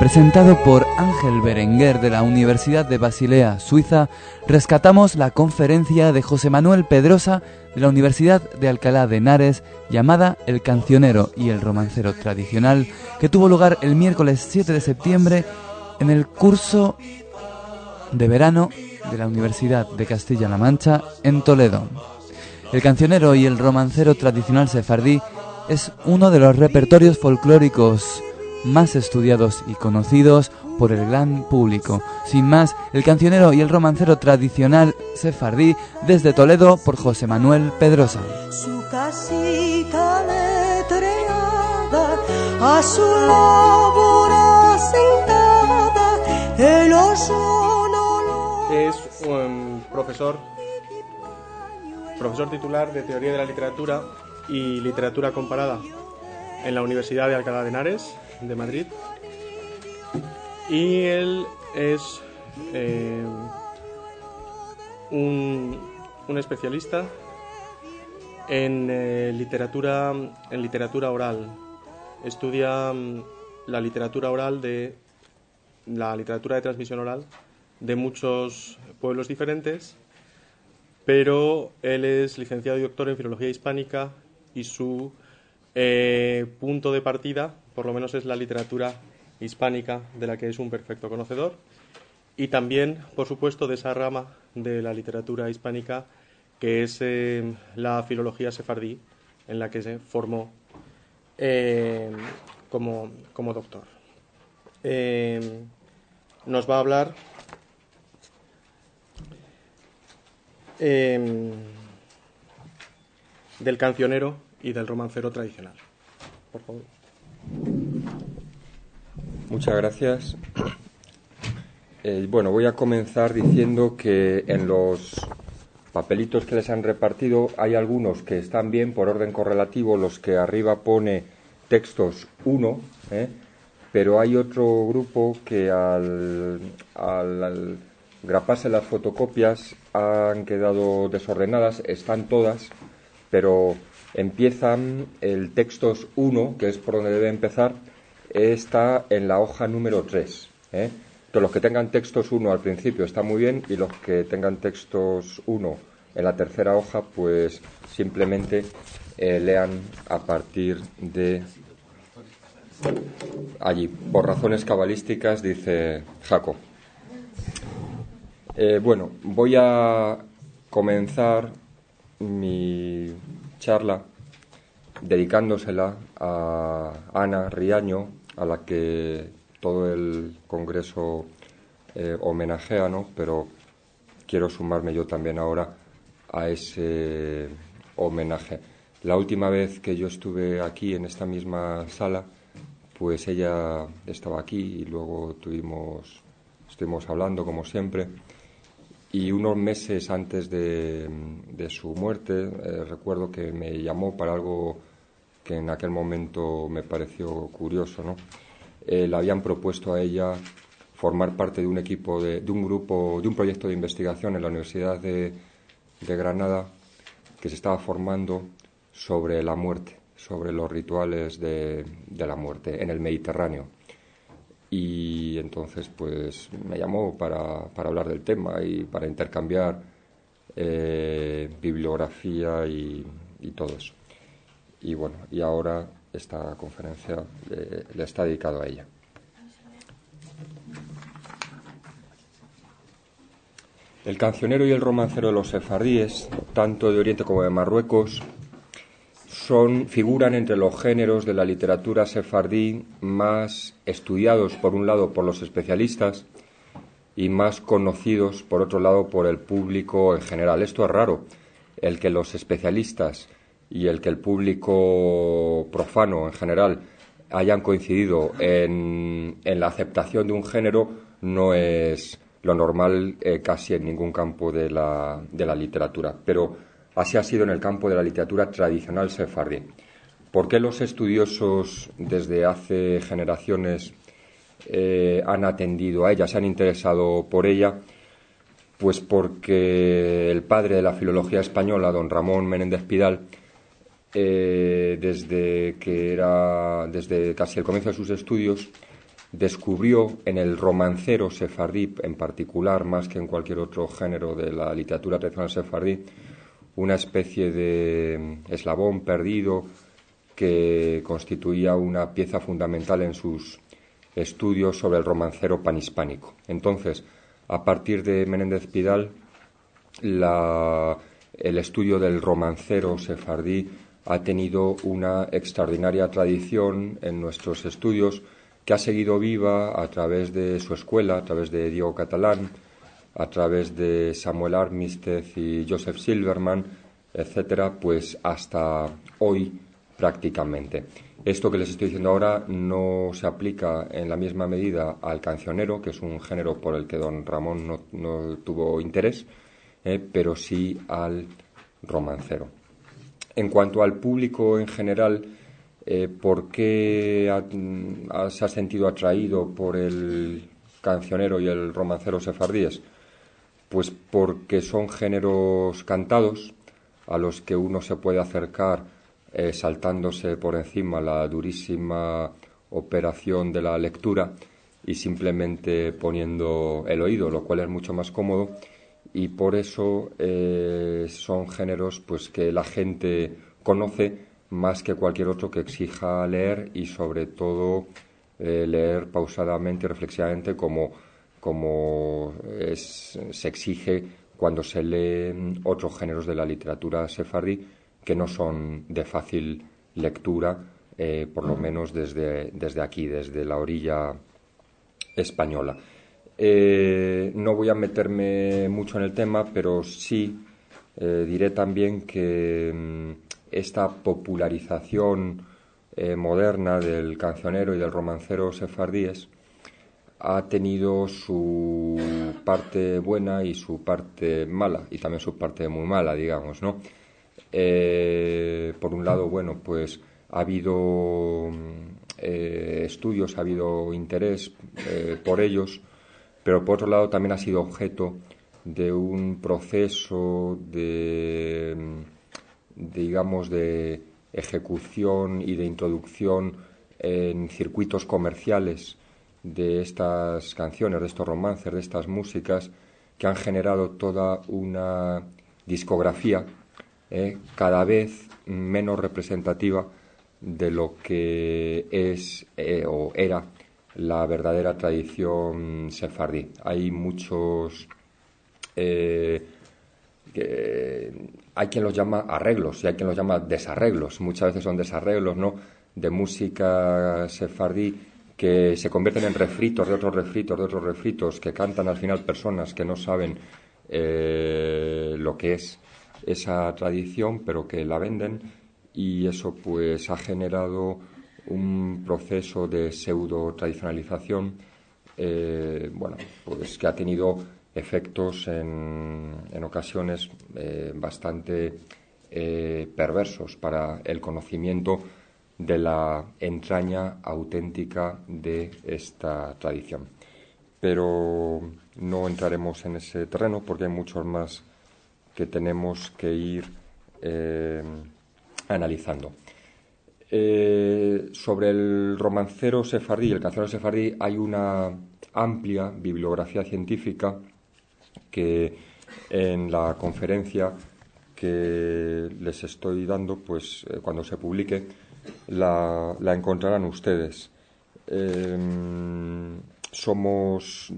presentado por Ángel Berenguer de la Universidad de Basilea, Suiza, rescatamos la conferencia de José Manuel Pedrosa de la Universidad de Alcalá de Henares llamada El cancionero y el romancero tradicional, que tuvo lugar el miércoles 7 de septiembre en el curso de verano de la Universidad de Castilla-La Mancha en Toledo. El cancionero y el romancero tradicional sefardí es uno de los repertorios folclóricos más estudiados y conocidos por el gran público. Sin más, el cancionero y el romancero tradicional sefardí desde Toledo por José Manuel Pedrosa. Su casita letreada, a su labor sentada, el oso no lo... Es un profesor titular de Teoría de la Literatura y Literatura Comparada en la Universidad de Alcalá de Henares de Madrid, y él es un especialista en literatura oral. Estudia la literatura oral la literatura de transmisión oral de muchos pueblos diferentes, pero él es licenciado y doctor en Filología Hispánica y su punto de partida, por lo menos, es la literatura hispánica, de la que es un perfecto conocedor, y también, por supuesto, de esa rama de la literatura hispánica que es la filología sefardí, en la que se formó como doctor. Nos va a hablar del cancionero y del romancero tradicional. Por favor. Muchas gracias. Bueno, voy a comenzar diciendo que en los papelitos que les han repartido hay algunos que están bien por orden correlativo, los que arriba pone textos 1, pero hay otro grupo que al graparse las fotocopias han quedado desordenadas, están todas, pero empiezan el textos 1, que es por donde debe empezar, está en la hoja número 3. Entonces, los que tengan textos 1 al principio está muy bien, y los que tengan textos 1 en la tercera hoja, pues simplemente lean a partir de allí. Por razones cabalísticas, dice Jaco. Bueno, voy a comenzar mi charla dedicándosela a Ana Riaño, a la que todo el congreso homenajea, ¿no? Pero quiero sumarme yo también ahora a ese homenaje. La última vez que yo estuve aquí en esta misma sala, pues ella estaba aquí y luego estuvimos hablando como siempre. Y unos meses antes de su muerte, recuerdo que me llamó para algo que en aquel momento me pareció curioso, ¿no? Le habían propuesto a ella formar parte de un equipo, de un proyecto de investigación en la Universidad de Granada, que se estaba formando sobre la muerte, sobre los rituales de la muerte en el Mediterráneo. Y entonces pues me llamó para hablar del tema y para intercambiar bibliografía y todo eso. Y bueno, y ahora esta conferencia le está dedicado a ella. El cancionero y el romancero de los sefardíes, tanto de Oriente como de Marruecos, figuran entre los géneros de la literatura sefardí más estudiados, por un lado, por los especialistas y más conocidos, por otro lado, por el público en general. Esto es raro, el que los especialistas y el que el público profano en general hayan coincidido en la aceptación de un género no es lo normal casi en ningún campo de la literatura, pero así ha sido en el campo de la literatura tradicional sefardí. ¿Por qué los estudiosos desde hace generaciones han atendido a ella, se han interesado por ella? Pues porque el padre de la filología española, don Ramón Menéndez Pidal, desde casi el comienzo de sus estudios, descubrió en el romancero sefardí en particular, más que en cualquier otro género de la literatura tradicional sefardí, una especie de eslabón perdido que constituía una pieza fundamental en sus estudios sobre el romancero panhispánico. Entonces, a partir de Menéndez Pidal, el estudio del romancero sefardí ha tenido una extraordinaria tradición en nuestros estudios, que ha seguido viva a través de su escuela, a través de Diego Catalán, a través de Samuel Armistead y Joseph Silverman, etcétera, pues hasta hoy prácticamente. Esto que les estoy diciendo ahora no se aplica en la misma medida al cancionero, que es un género por el que don Ramón no tuvo interés, pero sí al romancero. En cuanto al público en general, ¿por qué se ha sentido atraído por el cancionero y el romancero sefardíes? Pues porque son géneros cantados a los que uno se puede acercar saltándose por encima la durísima operación de la lectura y simplemente poniendo el oído, lo cual es mucho más cómodo, y por eso son géneros pues que la gente conoce más que cualquier otro que exija leer, y sobre todo leer pausadamente y reflexivamente como se exige cuando se leen otros géneros de la literatura sefardí que no son de fácil lectura, por lo menos desde aquí, desde la orilla española. No voy a meterme mucho en el tema, pero sí diré también que esta popularización moderna del cancionero y del romancero sefardíes ha tenido su parte buena y su parte mala, y también su parte muy mala, digamos, ¿no? Por un lado, bueno, pues ha habido estudios, ha habido interés por ellos, pero por otro lado también ha sido objeto de un proceso digamos, de ejecución y de introducción en circuitos comerciales de estas canciones, de estos romances, de estas músicas, que han generado toda una discografía cada vez menos representativa de lo que es o era la verdadera tradición sefardí. Hay muchos hay quien los llama arreglos y hay quien los llama desarreglos. Muchas veces son desarreglos, ¿no?, de música sefardí que se convierten en refritos de otros refritos, de otros refritos, que cantan al final personas que no saben lo que es esa tradición, pero que la venden, y eso pues ha generado un proceso de pseudo tradicionalización, bueno, pues que ha tenido efectos en ocasiones bastante perversos para el conocimiento de la entraña auténtica de esta tradición. Pero no entraremos en ese terreno porque hay muchos más que tenemos que ir analizando. Sobre el romancero sefardí y el cancionero sefardí hay una amplia bibliografía científica que en la conferencia que les estoy dando, pues cuando se publique, la encontrarán ustedes. Somos,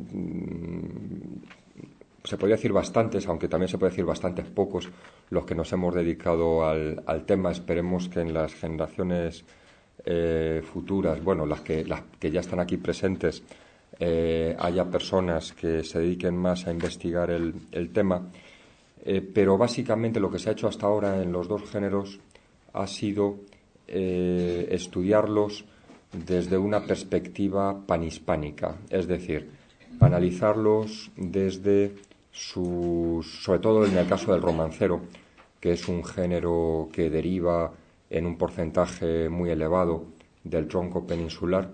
se podría decir bastantes, aunque también se puede decir bastantes pocos, los que nos hemos dedicado al tema. Esperemos que en las generaciones futuras, bueno, las que ya están aquí presentes, haya personas que se dediquen más a investigar el tema. Pero básicamente lo que se ha hecho hasta ahora en los dos géneros ha sido estudiarlos desde una perspectiva panhispánica, es decir, analizarlos desde sobre todo en el caso del romancero, que es un género que deriva en un porcentaje muy elevado del tronco peninsular.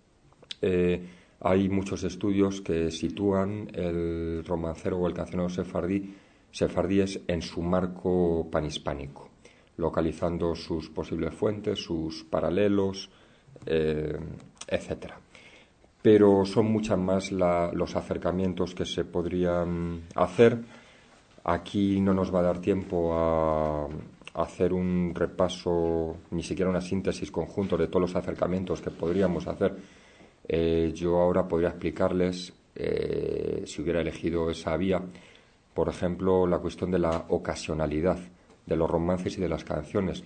Hay muchos estudios que sitúan el romancero o el cancionero sefardíes en su marco panhispánico, localizando sus posibles fuentes, sus paralelos, etcétera. pero son muchas más los acercamientos que se podrían hacer. Aquí no nos va a dar tiempo a hacer un repaso, ni siquiera una síntesis conjunto de todos los acercamientos que podríamos hacer. Yo ahora podría explicarles, si hubiera elegido esa vía, por ejemplo, la cuestión de la ocasionalidad de los romances y de las canciones.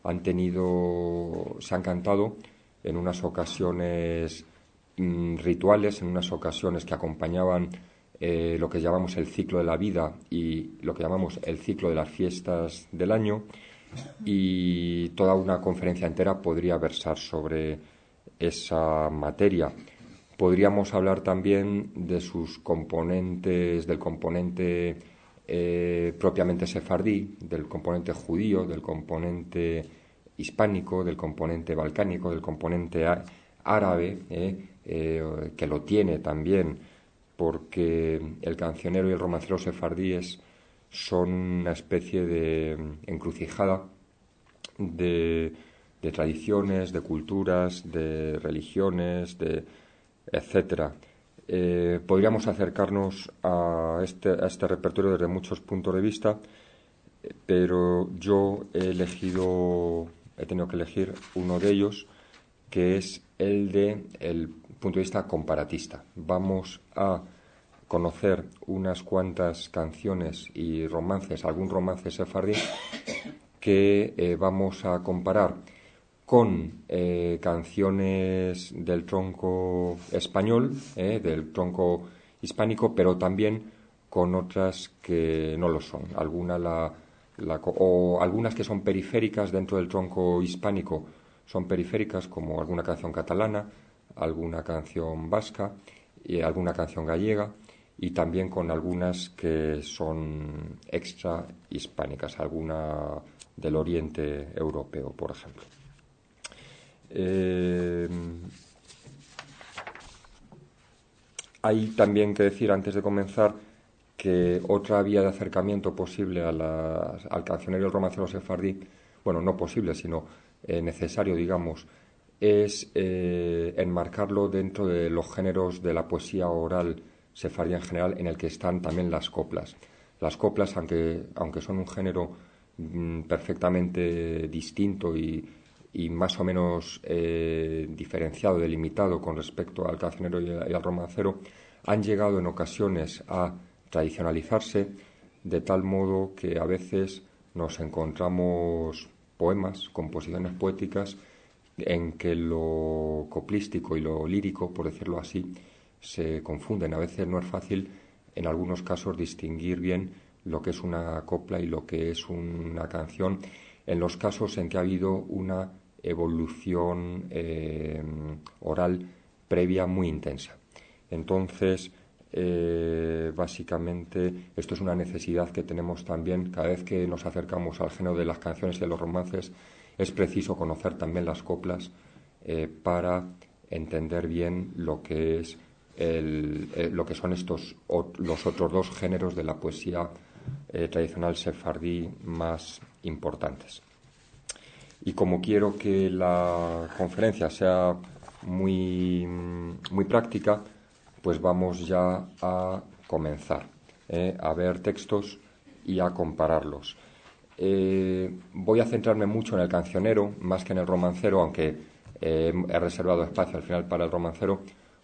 Se han cantado en unas ocasiones rituales, en unas ocasiones que acompañaban lo que llamamos el ciclo de la vida y lo que llamamos el ciclo de las fiestas del año, y toda una conferencia entera podría versar sobre esa materia. Podríamos hablar también de sus componentes, del componente propiamente sefardí, del componente judío, del componente hispánico, del componente balcánico, del componente árabe, que lo tiene también, porque el cancionero y el romancero sefardíes son una especie de encrucijada de tradiciones, de culturas, de religiones, etcétera. Podríamos acercarnos a este repertorio desde muchos puntos de vista, pero yo he tenido que elegir uno de ellos, que es el punto de vista comparatista. Vamos a conocer unas cuantas canciones y romances, algún romance sefardí, que vamos a comparar con canciones del tronco español, del tronco hispánico, pero también con otras que no lo son. Algunas que son periféricas dentro del tronco hispánico, son periféricas, como alguna canción catalana, alguna canción vasca y alguna canción gallega, y también con algunas que son extra hispánicas, alguna del oriente europeo, por ejemplo. Hay también que decir, antes de comenzar, que otra vía de acercamiento posible al cancionero y el romancero sefardí, bueno, no posible, sino necesario, digamos, es enmarcarlo dentro de los géneros de la poesía oral sefardí en general, en el que están también las coplas. Las coplas, aunque son un género perfectamente distinto y más o menos diferenciado, delimitado con respecto al cancionero y al romancero, han llegado en ocasiones a tradicionalizarse de tal modo que a veces nos encontramos poemas, composiciones poéticas, en que lo coplístico y lo lírico, por decirlo así, se confunden. A veces no es fácil, en algunos casos, distinguir bien lo que es una copla y lo que es una canción, en los casos en que ha habido una evolución oral previa muy intensa. Entonces, básicamente, esto es una necesidad que tenemos también cada vez que nos acercamos al género de las canciones y de los romances. Es preciso conocer también las coplas para entender bien lo que es lo que son los otros dos géneros de la poesía tradicional sefardí más importantes. Y como quiero que la conferencia sea muy, muy práctica, pues vamos ya a comenzar a ver textos y a compararlos. Voy a centrarme mucho en el cancionero más que en el romancero, aunque he reservado espacio al final para el romancero,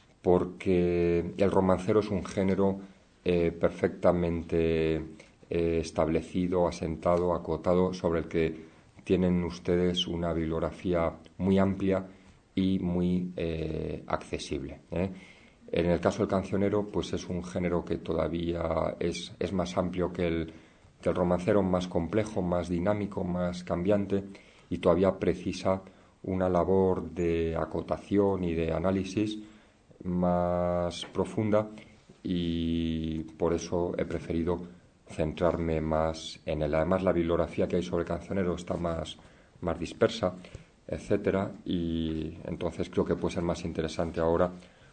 porque el romancero es un género perfectamente establecido, asentado, acotado, sobre el que tienen ustedes una bibliografía muy amplia y muy accesible. En el caso del cancionero, pues es un género que todavía es más amplio que el romancero, más complejo, más dinámico, más cambiante, y todavía precisa una labor de acotación y de análisis más profunda, y por eso he preferido centrarme más en él. Además, la bibliografía que hay sobre el cancionero está más dispersa, etcétera, y entonces creo que puede ser más interesante ahora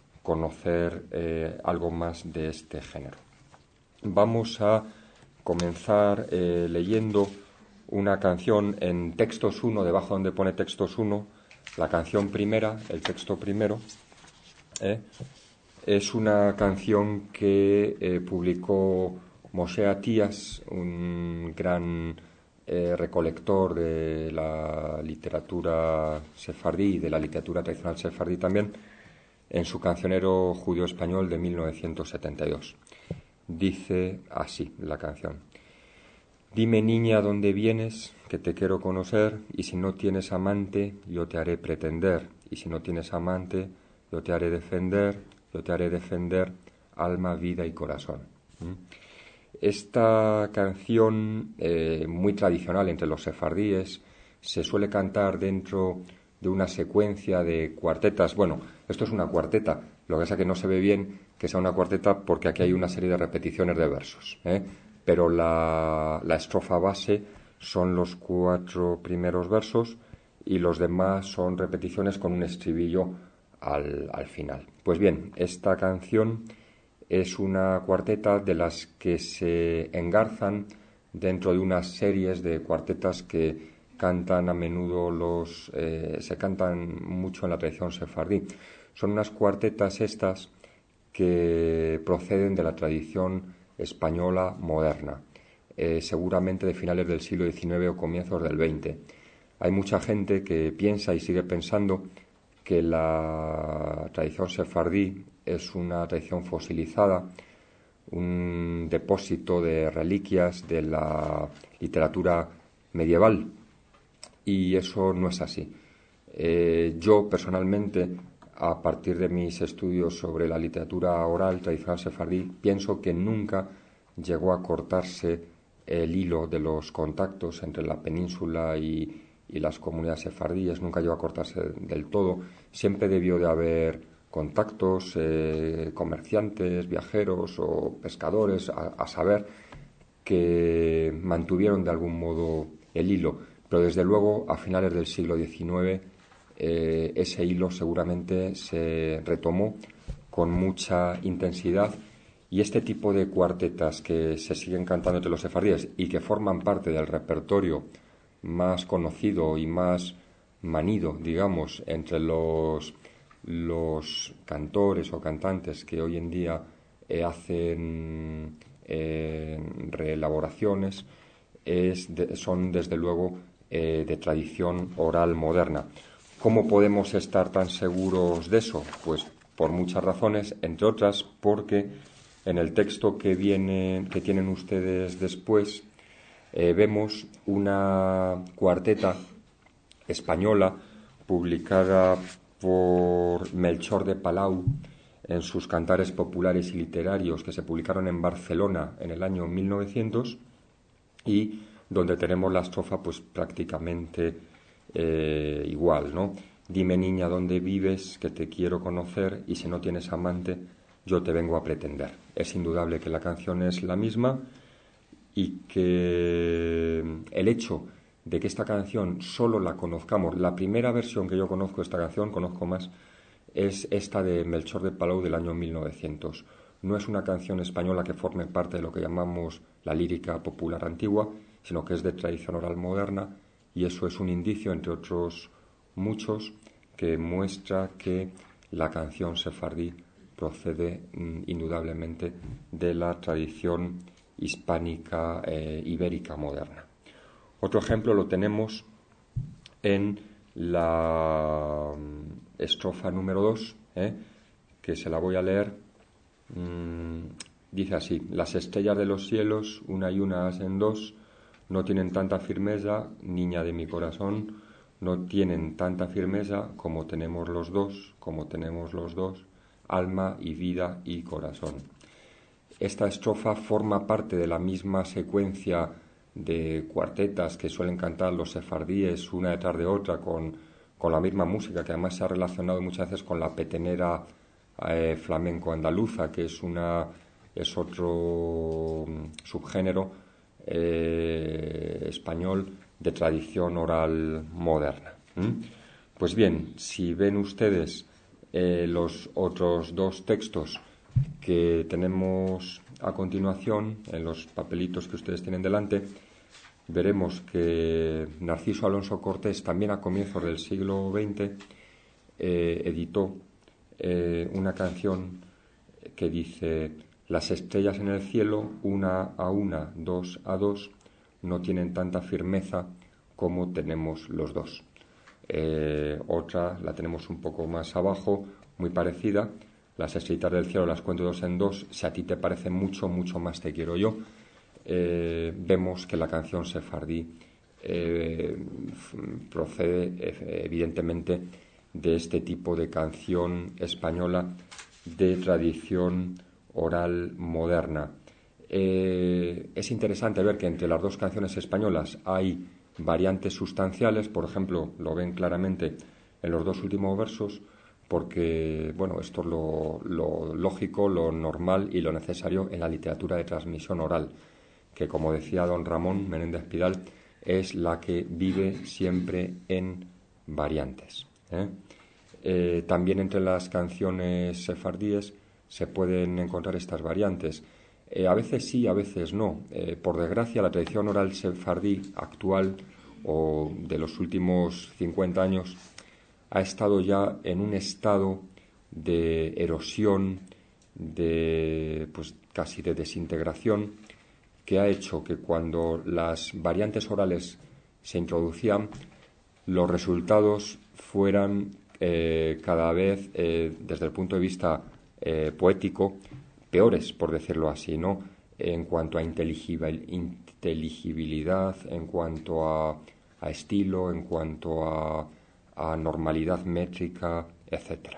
conocer algo más de este género. Vamos a comenzar leyendo una canción en textos 1, debajo donde pone textos 1, la canción primera, el texto primero, Es una canción que publicó Moshe Atiyas, un gran recolector de la literatura sefardí, de la literatura tradicional sefardí también, en su cancionero judío español de 1972. Dice así la canción: dime, niña, ¿dónde vienes? Que te quiero conocer, y si no tienes amante, yo te haré pretender, y si no tienes amante, yo te haré defender, alma, vida y corazón. Esta canción, muy tradicional entre los sefardíes, se suele cantar dentro de una secuencia de cuartetas. Bueno, esto es una cuarteta, lo que pasa es que no se ve bien que sea una cuarteta porque aquí hay una serie de repeticiones de versos, pero la estrofa base son los 4 primeros versos y los demás son repeticiones con un estribillo al final. Pues bien, esta canción es una cuarteta de las que se engarzan dentro de unas series de cuartetas que cantan a menudo se cantan mucho en la tradición sefardí. Son unas cuartetas estas que proceden de la tradición española moderna, seguramente de finales del siglo XIX o comienzos del XX. Hay mucha gente que piensa y sigue pensando que la tradición sefardí es una tradición fosilizada, un depósito de reliquias de la literatura medieval, y eso no es así. Yo personalmente, a partir de mis estudios sobre la literatura oral tradicional sefardí, pienso que nunca llegó a cortarse el hilo de los contactos entre la península y las comunidades sefardíes, nunca llegó a cortarse del todo. Siempre debió de haber contactos, comerciantes, viajeros o pescadores, a saber, que mantuvieron de algún modo el hilo. Pero desde luego, a finales del siglo XIX, ese hilo seguramente se retomó con mucha intensidad, y este tipo de cuartetas que se siguen cantando entre los sefardíes y que forman parte del repertorio más conocido y más manido, digamos, entre los cantores o cantantes que hoy en día hacen reelaboraciones, son desde luego de tradición oral moderna. ¿Cómo podemos estar tan seguros de eso? Pues por muchas razones, entre otras porque en el texto que tienen ustedes después vemos una cuarteta española publicada por Melchor de Palau en sus Cantares Populares y Literarios, que se publicaron en Barcelona en el año 1900, y donde tenemos la estrofa pues prácticamente igual, ¿no? Dime, niña, ¿dónde vives? Que te quiero conocer, y si no tienes amante, yo te vengo a pretender. Es indudable que la canción es la misma, y que el hecho de que esta canción solo la conozcamos, la primera versión que yo conozco de esta canción, conozco más, es esta de Melchor de Palau del año 1900. No es una canción española que forme parte de lo que llamamos la lírica popular antigua, sino que es de tradición oral moderna, y eso es un indicio, entre otros muchos, que muestra que la canción sefardí procede indudablemente de la tradición hispánica ibérica moderna. Otro ejemplo lo tenemos en la estrofa número 2, que se la voy a leer. Dice así: las estrellas de los cielos, una y una hacen dos, no tienen tanta firmeza, niña de mi corazón, no tienen tanta firmeza como tenemos los dos, alma y vida y corazón. Esta estrofa forma parte de la misma secuencia de cuartetas que suelen cantar los sefardíes una detrás de otra con la misma música, que además se ha relacionado muchas veces con la petenera flamenco andaluza, que es otro subgénero español de tradición oral moderna. Pues bien, si ven ustedes los otros dos textos que tenemos a continuación en los papelitos que ustedes tienen delante, veremos que Narciso Alonso Cortés, también a comienzos del siglo XX, editó una canción que dice: las estrellas en el cielo, una a una, dos a dos, no tienen tanta firmeza como tenemos los dos. Otra la tenemos un poco más abajo, muy parecida: las estrellitas del cielo las cuento dos en dos, si a ti te parece mucho, mucho más te quiero yo. Vemos que la canción sefardí procede evidentemente de este tipo de canción española de tradición oral moderna. Es interesante ver que entre las dos canciones españolas hay variantes sustanciales. Por ejemplo, lo ven claramente en los dos últimos versos, porque bueno, esto es lo lógico, lo normal y lo necesario en la literatura de transmisión oral, que, como decía don Ramón Menéndez Pidal, es la que vive siempre en variantes. También entre las canciones sefardíes se pueden encontrar estas variantes. A veces sí, a veces no. Por desgracia, la tradición oral sefardí actual, o de los últimos 50 años, ha estado ya en un estado de erosión, pues casi de desintegración, que ha hecho que cuando las variantes orales se introducían, los resultados fueran cada vez, desde el punto de vista poético, peores, por decirlo así, ¿no? En cuanto a inteligibilidad, en cuanto a estilo, en cuanto a normalidad métrica, etc.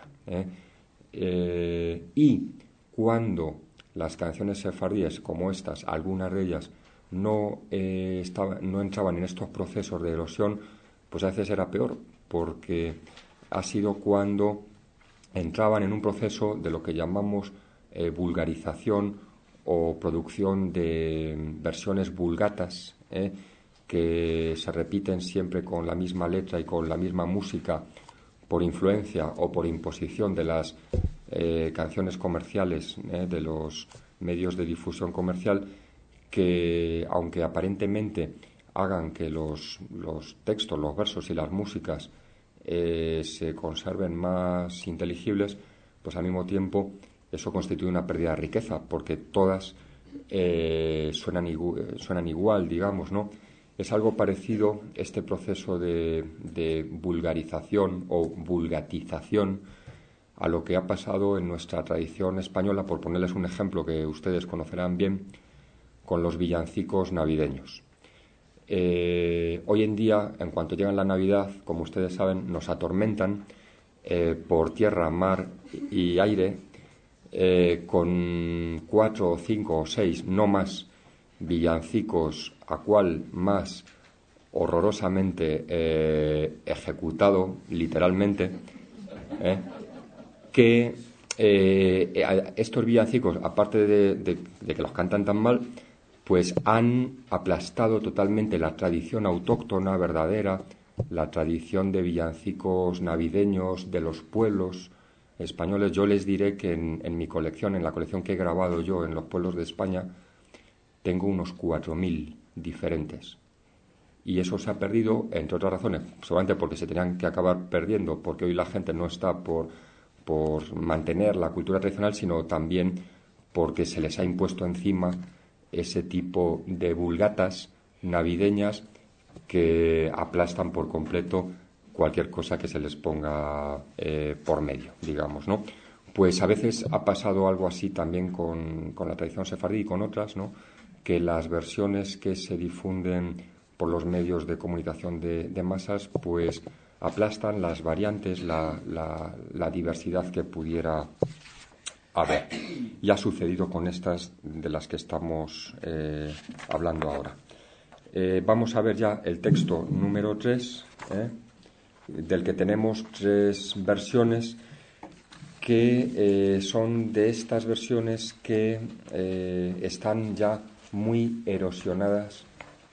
Y cuando las canciones sefardíes como estas, algunas de ellas, no entraban en estos procesos de erosión, pues a veces era peor, porque ha sido cuando entraban en un proceso de lo que llamamos vulgarización o producción de versiones vulgatas, que se repiten siempre con la misma letra y con la misma música, por influencia o por imposición de las canciones comerciales, de los medios de difusión comercial, que aunque aparentemente hagan que los textos, los versos y las músicas se conserven más inteligibles, pues al mismo tiempo eso constituye una pérdida de riqueza, porque todas suenan igual, digamos, ¿no? Es algo parecido este proceso de vulgarización o vulgatización a lo que ha pasado en nuestra tradición española, por ponerles un ejemplo que ustedes conocerán bien, con los villancicos navideños. Hoy en día, en cuanto llega la Navidad, como ustedes saben, nos atormentan por tierra, mar y aire, con 4 o 5 o 6, no más, villancicos, a cual más horrorosamente ejecutado, literalmente, que estos villancicos, aparte de que los cantan tan mal, pues han aplastado totalmente la tradición autóctona verdadera, la tradición de villancicos navideños de los pueblos españoles. Yo les diré que en mi colección, en la colección que he grabado yo en los pueblos de España, tengo unos 4.000 diferentes. Y eso se ha perdido, entre otras razones, solamente porque se tenían que acabar perdiendo, porque hoy la gente no está por mantener la cultura tradicional, sino también porque se les ha impuesto encima ese tipo de vulgatas navideñas que aplastan por completo cualquier cosa que se les ponga por medio, digamos, ¿no? Pues a veces ha pasado algo así también con la tradición sefardí y con otras, ¿no? Que las versiones que se difunden por los medios de comunicación de masas, pues aplastan las variantes, la diversidad que pudiera haber. Y ha sucedido con estas de las que estamos hablando ahora. Vamos a ver ya el texto número 3, del que tenemos 3 versiones, que son de estas versiones que están ya muy erosionadas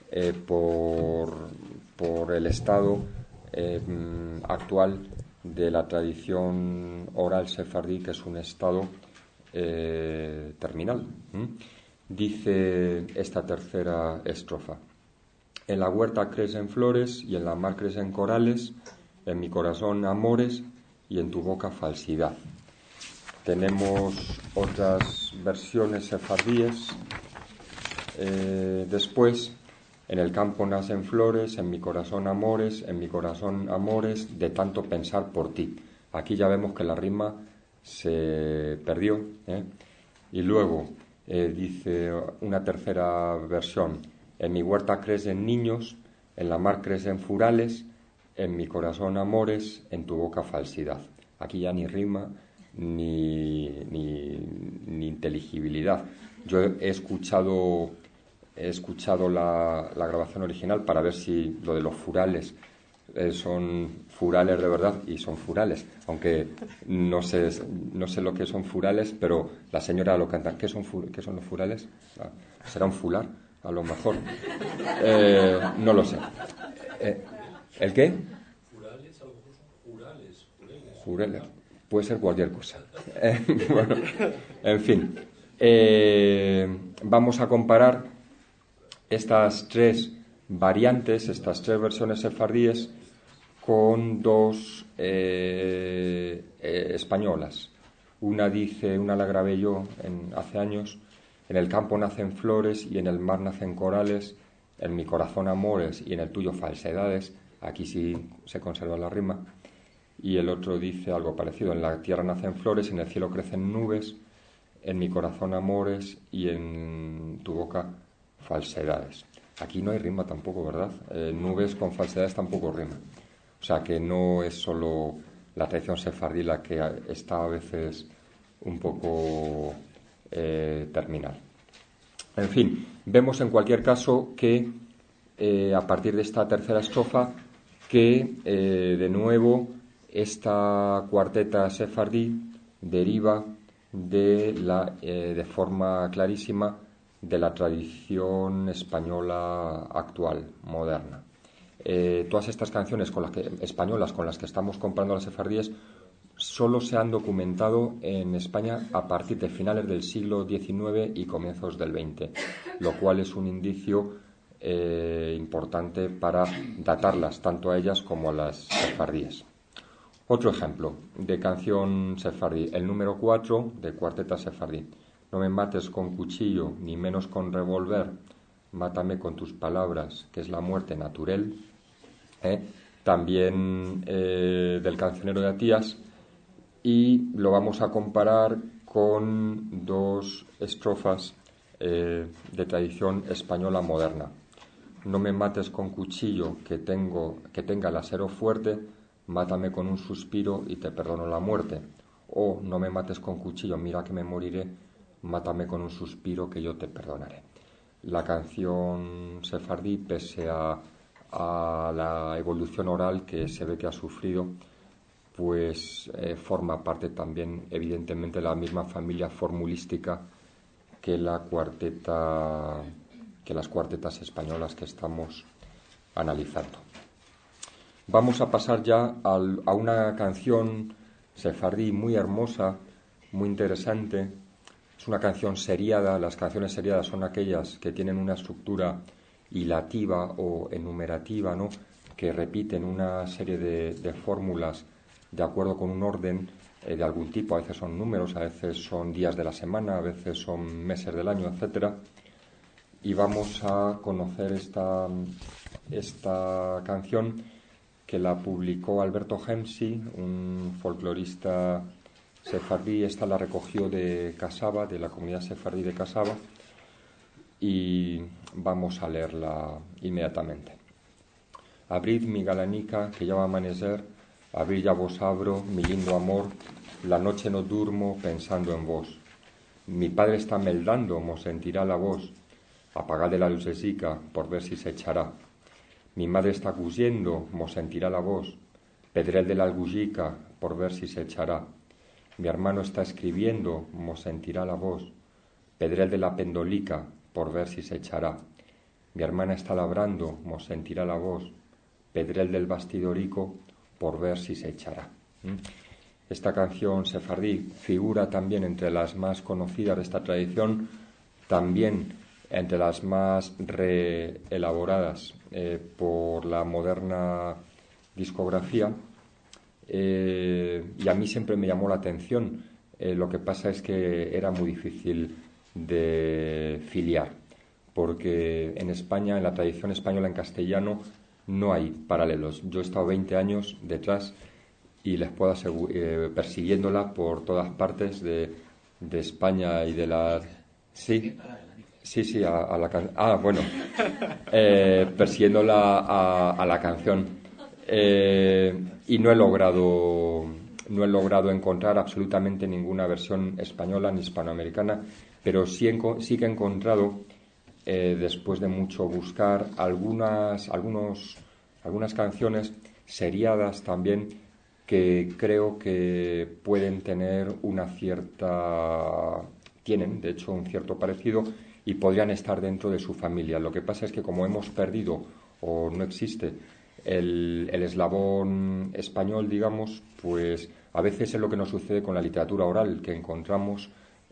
por el estado actual de la tradición oral sefardí, que es un estado terminal. Dice esta tercera estrofa: en la huerta crecen flores y en la mar crecen corales, en mi corazón amores y en tu boca falsidad. tenemos otras versiones sefardíes. Después, en el campo nacen flores, en mi corazón amores, en mi corazón amores, de tanto pensar por ti. Aquí ya vemos que la rima se perdió, ¿eh? Y luego dice una tercera versión: en mi huerta crecen niños, en la mar crecen furales, en mi corazón amores, en tu boca falsidad. Aquí ya ni rima ni inteligibilidad. Yo he escuchado la grabación original para ver si lo de los furales son furales de verdad, y son furales, aunque no sé lo que son furales, pero la señora lo canta. ¿Qué son los furales? ¿Será un fular? A lo mejor. No lo sé. ¿El qué? Furales, a lo mejor son jurales. Jureles. Puede ser cualquier cosa. Bueno, en fin. Vamos a comparar estas tres variantes, estas tres versiones sefardíes, con dos españolas. Una la grabé yo hace años: en el campo nacen flores y en el mar nacen corales, en mi corazón amores y en el tuyo falsedades. Aquí sí se conserva la rima. Y el otro dice algo parecido: en la tierra nacen flores, en el cielo crecen nubes, en mi corazón amores y en tu boca falsedades. Aquí no hay rima tampoco, ¿verdad? Nubes con falsedades tampoco rima. O sea que no es solo la tradición sefardí la que está a veces un poco terminal. En fin, vemos en cualquier caso que a partir de esta tercera estrofa que de nuevo esta cuarteta sefardí deriva de forma clarísima de la tradición española actual, moderna. Todas estas canciones españolas con las que estamos comparando las sefardíes solo se han documentado en España a partir de finales del siglo XIX y comienzos del XX, lo cual es un indicio importante para datarlas, tanto a ellas como a las sefardíes. Otro ejemplo de canción sefardí, el número 4 de cuarteta sefardí. No me mates con cuchillo, ni menos con revólver, mátame con tus palabras, que es la muerte natural. También del cancionero de Atías, y lo vamos a comparar con dos estrofas de tradición española moderna. No me mates con cuchillo, que tenga el acero fuerte, mátame con un suspiro y te perdono la muerte. O no me mates con cuchillo, mira que me moriré, mátame con un suspiro que yo te perdonaré. La canción sefardí, pese a la evolución oral que se ve que ha sufrido, pues forma parte también, evidentemente, de la misma familia formulística que las cuartetas españolas que estamos analizando. Vamos a pasar ya a una canción sefardí muy hermosa, muy interesante. Es una canción seriada. Las canciones seriadas son aquellas que tienen una estructura hilativa o enumerativa, ¿no?, que repiten una serie de fórmulas de acuerdo con un orden de algún tipo. A veces son números, a veces son días de la semana, a veces son meses del año, etcétera. Y vamos a conocer esta canción, que la publicó Alberto Hemsi, un folclorista sefardí. Esta la recogió de Casaba, de la comunidad sefardí de Casaba, y vamos a leerla inmediatamente. Abrid mi galanica, que ya va a amanecer, abrid ya vos abro, mi lindo amor, la noche no durmo pensando en vos. Mi padre está meldando, mo sentirá la voz, apagad la lucesica por ver si se echará. Mi madre está cusiendo, mo sentirá la voz, pedrel de la algullica por ver si se echará. Mi hermano está escribiendo, mo sentirá la voz, pedrel de la pendolica por ver si se echará. Mi hermana está labrando, mo sentirá la voz, pedrel del bastidorico por ver si se echará. Esta canción sefardí figura también entre las más conocidas de esta tradición, también entre las más reelaboradas por la moderna discografía, y a mí siempre me llamó la atención Lo que pasa es que era muy difícil de filiar, porque en España, en la tradición española en castellano, no hay paralelos. Yo he estado 20 años detrás y les puedo persiguiéndola por todas partes de España y de la... Sí, a la canción. Bueno, persiguiéndola a la canción. Y no he logrado encontrar absolutamente ninguna versión española ni hispanoamericana, pero sí que he encontrado, después de mucho buscar, algunas canciones seriadas también, que creo que pueden tener tienen de hecho un cierto parecido y podrían estar dentro de su familia. Lo que pasa es que como hemos perdido o no existe el eslabón español, digamos, pues a veces es lo que nos sucede con la literatura oral, que encontramos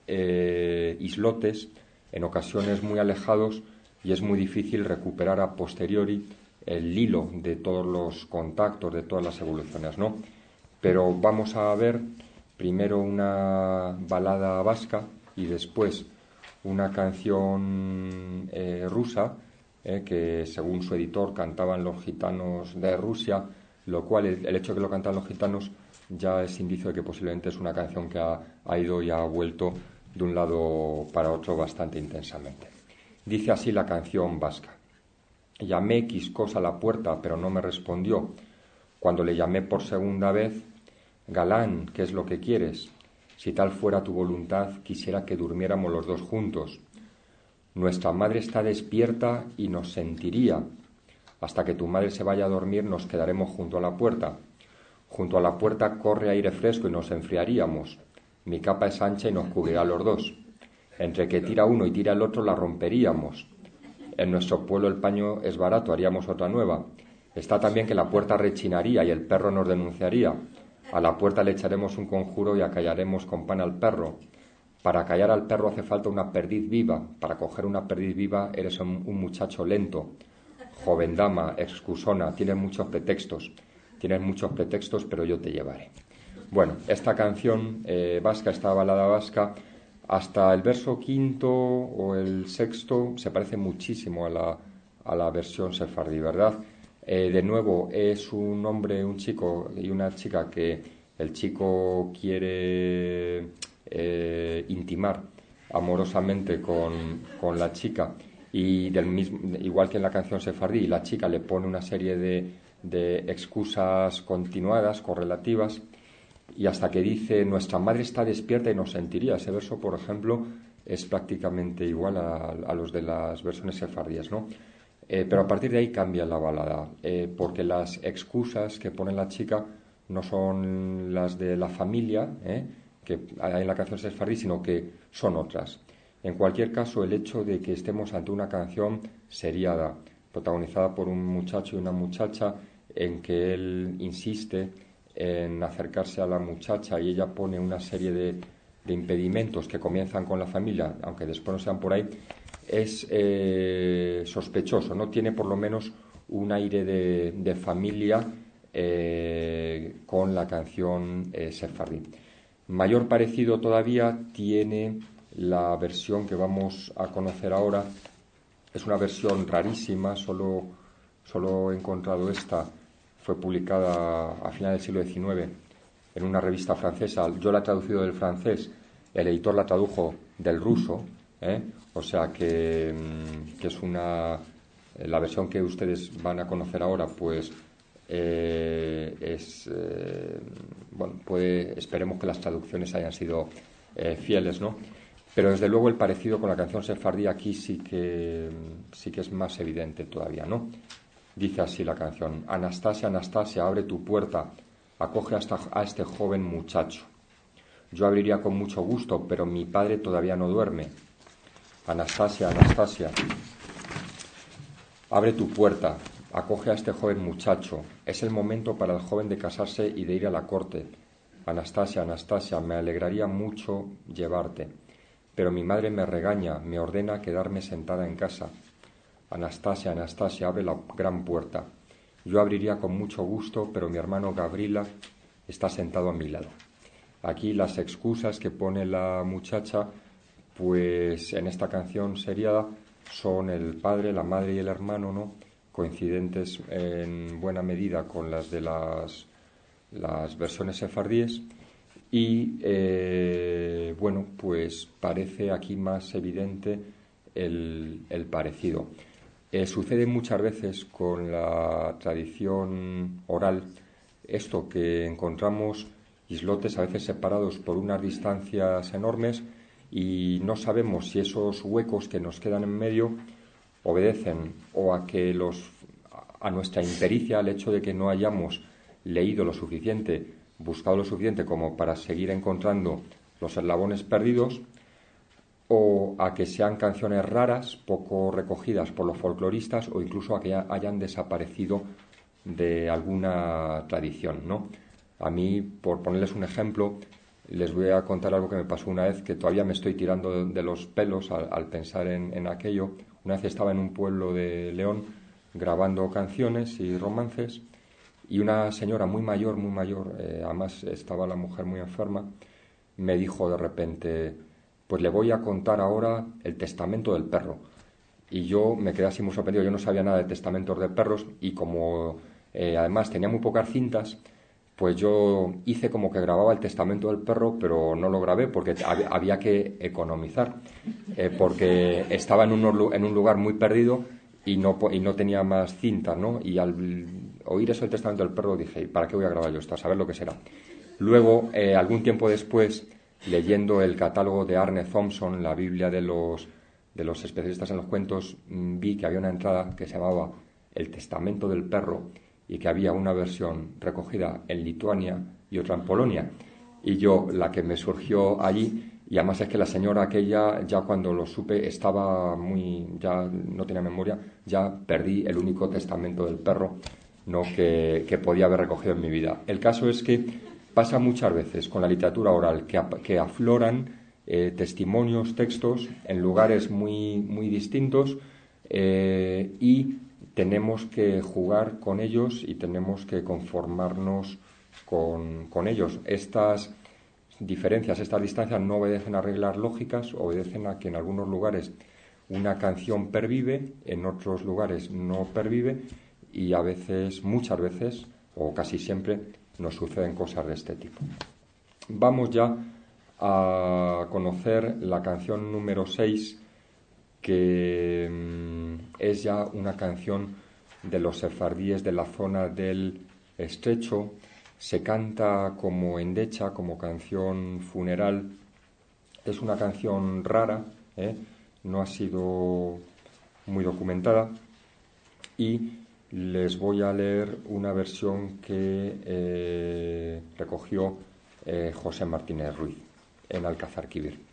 islotes en ocasiones muy alejados y es muy difícil recuperar a posteriori el hilo de todos los contactos, de todas las evoluciones, ¿no? Pero vamos a ver primero una balada vasca y después una canción rusa, que según su editor cantaban los gitanos de Rusia, lo cual el hecho de que lo cantan los gitanos ya es indicio de que posiblemente es una canción que ha ido y ha vuelto de un lado para otro bastante intensamente. Dice así la canción vasca: llamé Quiscos a la puerta, pero no me respondió. Cuando le llamé por segunda vez: galán, ¿qué es lo que quieres? Si tal fuera tu voluntad, quisiera que durmiéramos los dos juntos. Nuestra madre está despierta y nos sentiría. Hasta que tu madre se vaya a dormir nos quedaremos junto a la puerta. Junto a la puerta corre aire fresco y nos enfriaríamos. Mi capa es ancha y nos cubrirá los dos. Entre que tira uno y tira el otro la romperíamos. En nuestro pueblo el paño es barato, haríamos otra nueva. Está también que la puerta rechinaría y el perro nos denunciaría. A la puerta le echaremos un conjuro y acallaremos con pan al perro. Para acallar al perro hace falta una perdiz viva. Para coger una perdiz viva eres un muchacho lento. Joven dama, excusona, tienes muchos pretextos, pero yo te llevaré. Bueno, esta canción vasca, esta balada vasca, hasta el verso quinto o el sexto se parece muchísimo a la versión sefardí, ¿verdad? De nuevo, es un hombre, un chico y una chica que el chico quiere intimar amorosamente con la chica, y igual que en la canción sefardí, la chica le pone una serie de excusas continuadas, correlativas, y hasta que dice: nuestra madre está despierta y nos sentiría. Ese verso, por ejemplo, es prácticamente igual a los de las versiones sefardíes, ¿no? Pero a partir de ahí cambia la balada, porque las excusas que pone la chica no son las de la familia, que hay en la canción sefardí, sino que son otras. En cualquier caso, el hecho de que estemos ante una canción seriada, protagonizada por un muchacho y una muchacha, en que él insiste en acercarse a la muchacha y ella pone una serie de impedimentos que comienzan con la familia, aunque después no sean por ahí, es sospechoso, ¿no? Tiene por lo menos un aire de familia con la canción sefardí. Mayor parecido todavía tiene la versión que vamos a conocer ahora. Es una versión rarísima, solo he encontrado esta. Fue publicada a finales del siglo XIX en una revista francesa. Yo la he traducido del francés, el editor la tradujo del ruso, o sea que es la versión que ustedes van a conocer ahora, pues esperemos que las traducciones hayan sido fieles, ¿no? Pero desde luego el parecido con la canción sefardí aquí sí que es más evidente todavía, ¿no? Dice así la canción: Anastasia, Anastasia, abre tu puerta, acoge a este joven muchacho. Yo abriría con mucho gusto, pero mi padre todavía no duerme. Anastasia, Anastasia, abre tu puerta, acoge a este joven muchacho. Es el momento para el joven de casarse y de ir a la corte. Anastasia, Anastasia, me alegraría mucho llevarte, pero mi madre me regaña, me ordena quedarme sentada en casa. Anastasia, Anastasia, abre la gran puerta. Yo abriría con mucho gusto, pero mi hermano Gavrila está sentado a mi lado. Aquí las excusas que pone la muchacha, pues en esta canción seriada, son el padre, la madre y el hermano, ¿no?, coincidentes en buena medida con las de las versiones sefardíes. Y bueno, pues parece aquí más evidente el parecido. Sucede muchas veces con la tradición oral esto, que encontramos islotes a veces separados por unas distancias enormes y no sabemos si esos huecos que nos quedan en medio obedecen o a nuestra impericia, al hecho de que no hayamos leído lo suficiente, buscado lo suficiente como para seguir encontrando los eslabones perdidos, o a que sean canciones raras, poco recogidas por los folcloristas, o incluso a que hayan desaparecido de alguna tradición, ¿no? A mí, por ponerles un ejemplo, les voy a contar algo que me pasó una vez, que todavía me estoy tirando de los pelos al pensar en aquello. Una vez estaba en un pueblo de León grabando canciones y romances, y una señora muy mayor, además estaba la mujer muy enferma, me dijo de repente: pues le voy a contar ahora el testamento del perro. Y yo me quedé así muy sorprendido. Yo no sabía nada de testamentos de perros, y como además tenía muy pocas cintas, pues yo hice como que grababa el testamento del perro, pero no lo grabé porque había que economizar, porque estaba en un lugar muy perdido y no tenía más cintas, ¿no? Y al oír eso del testamento del perro dije: ¿para qué voy a grabar yo esto? A saber lo que será. Luego, algún tiempo después, leyendo el catálogo de Arne Thompson, la Biblia de los especialistas en los cuentos, vi que había una entrada que se llamaba El Testamento del Perro, y que había una versión recogida en Lituania y otra en Polonia. Y yo, la que me surgió allí, y además es que la señora aquella, ya cuando lo supe, ya no tenía memoria, ya perdí el único testamento del perro, ¿no?, que podía haber recogido en mi vida. El caso es que pasa muchas veces con la literatura oral que afloran testimonios, textos en lugares muy, muy distintos, y tenemos que jugar con ellos y tenemos que conformarnos con ellos. Estas diferencias, estas distancias no obedecen a reglas lógicas, obedecen a que en algunos lugares una canción pervive, en otros lugares no pervive, y a veces, muchas veces, o casi siempre, nos suceden cosas de este tipo. Vamos ya a conocer la canción número 6, que es ya una canción de los sefardíes de la zona del Estrecho. Se canta como endecha, como canción funeral. Es una canción rara, no ha sido muy documentada, y les voy a leer una versión que recogió José Martínez Ruiz en Alcázarquivir.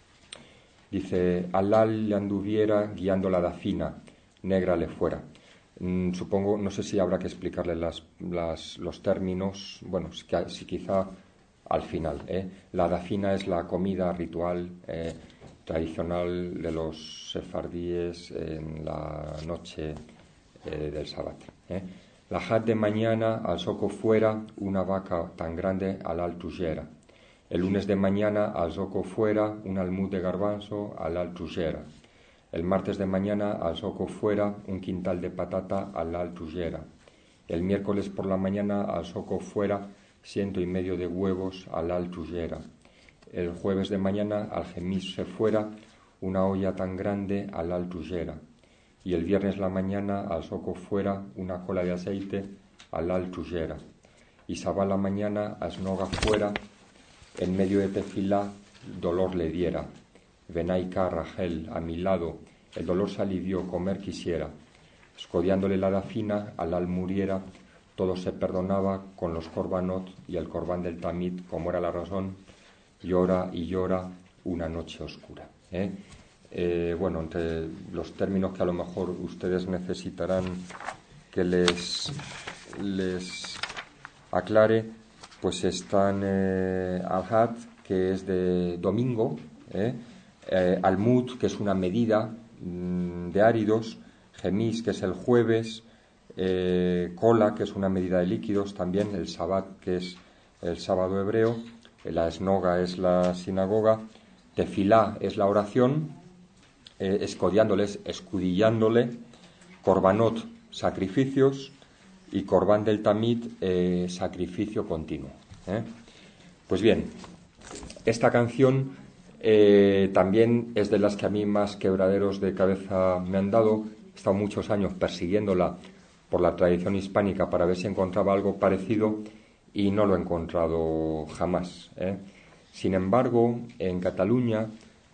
Dice: Alal le anduviera guiando la dacina, negra le fuera. Supongo, no sé si habrá que explicarle los términos, bueno, si quizá al final. La dacina es la comida ritual tradicional de los sefardíes en la noche del Sabbat. La jat de mañana al soco fuera una vaca tan grande al altuyera. El lunes de mañana al soco fuera un almud de garbanzo al altuyera. El martes de mañana al soco fuera un quintal de patata al altuyera. El miércoles por la mañana al soco fuera 150 de huevos al altuyera. El jueves de mañana al gemis se fuera una olla tan grande al altuyera. Y el viernes la mañana al soco fuera una cola de aceite al altuyera. Y sábado la mañana a snoga fuera, en medio de tefilá dolor le diera. Venaika Rachel a mi lado, el dolor se alivió, comer quisiera. Escodiándole la dafina, al muriera, todo se perdonaba con los corbanot y el corbán del tamid, como era la razón, llora y llora una noche oscura. Bueno, entre los términos que a lo mejor ustedes necesitarán que les aclare, pues están Al-Had, que es de domingo, Almud, que es una medida de áridos, Gemis, que es el jueves, Kola, que es una medida de líquidos, también el Sabbat, que es el sábado hebreo, la esnoga es la sinagoga, tefilá es la oración, escodiándoles, escudillándole, korbanot, sacrificios, y Corbán del Tamid, sacrificio continuo. Pues bien, esta canción también es de las que a mí más quebraderos de cabeza me han dado. He estado muchos años persiguiéndola por la tradición hispánica para ver si encontraba algo parecido y no lo he encontrado jamás. Sin embargo, en Cataluña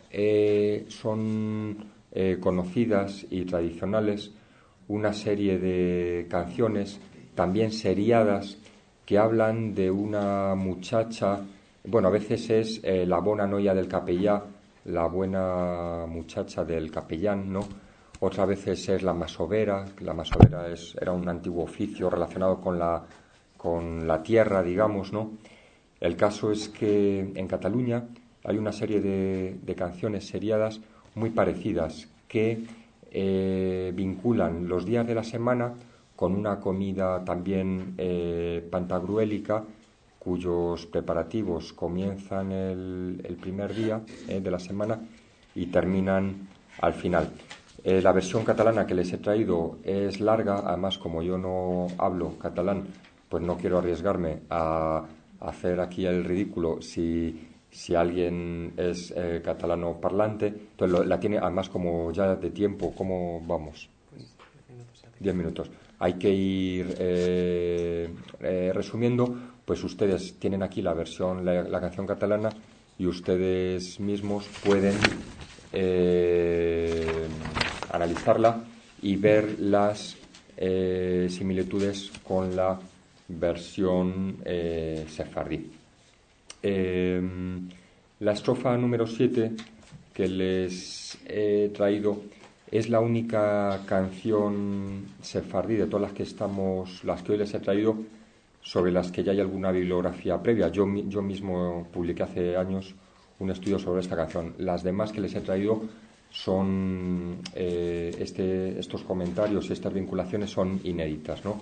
son conocidas y tradicionales una serie de canciones, también seriadas, que hablan de una muchacha, bueno, a veces es la bona noia del capellà, la buena muchacha del capellán, ¿no? Otras veces es la masovera era un antiguo oficio relacionado con la tierra, digamos, ¿no? El caso es que en Cataluña hay una serie de canciones seriadas muy parecidas que vinculan los días de la semana con una comida también pantagruélica, cuyos preparativos comienzan el primer día de la semana y terminan al final. La versión catalana que les he traído es larga, además como yo no hablo catalán, pues no quiero arriesgarme a hacer aquí el ridículo si alguien es catalano parlante. Entonces la tiene, además, como ya de tiempo, ¿cómo vamos? 10 minutos. Hay que ir resumiendo. Pues ustedes tienen aquí la versión, la canción catalana, y ustedes mismos pueden analizarla y ver las similitudes con la versión sefardí. La estrofa número 7 que les he traído es la única canción sefardí de todas las que hoy les he traído sobre las que ya hay alguna bibliografía previa. Yo mismo publiqué hace años un estudio sobre esta canción. Las demás que les he traído son estos comentarios y estas vinculaciones son inéditas, ¿no?